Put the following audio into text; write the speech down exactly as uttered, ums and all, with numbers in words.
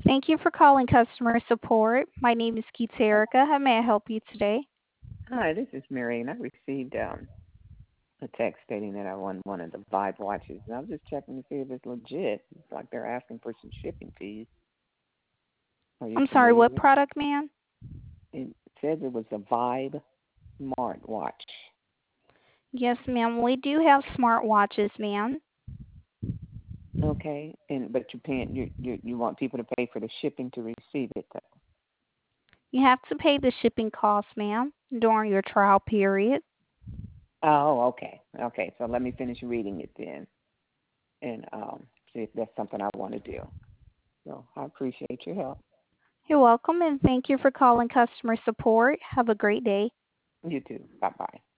Thank you for calling customer support. My name is Keith Erica. How may I help you today? Hi, this is Mary, and I received um, a text stating that I won one of the Vibe watches, and I was just checking to see if it's legit. It's like they're asking for some shipping fees. Are you I'm sorry, familiar what with? product, ma'am? It says it was a Vibe smartwatch. Yes, ma'am. We do have smart watches, ma'am. Okay, and but you paying you you you want people to pay for the shipping to receive it, though. You have to pay the shipping cost, ma'am, during your trial period. Oh, okay, okay. So let me finish reading it then, and um, see if that's something I want to do. So I appreciate your help. You're welcome, and thank you for calling customer support. Have a great day. You too. Bye bye.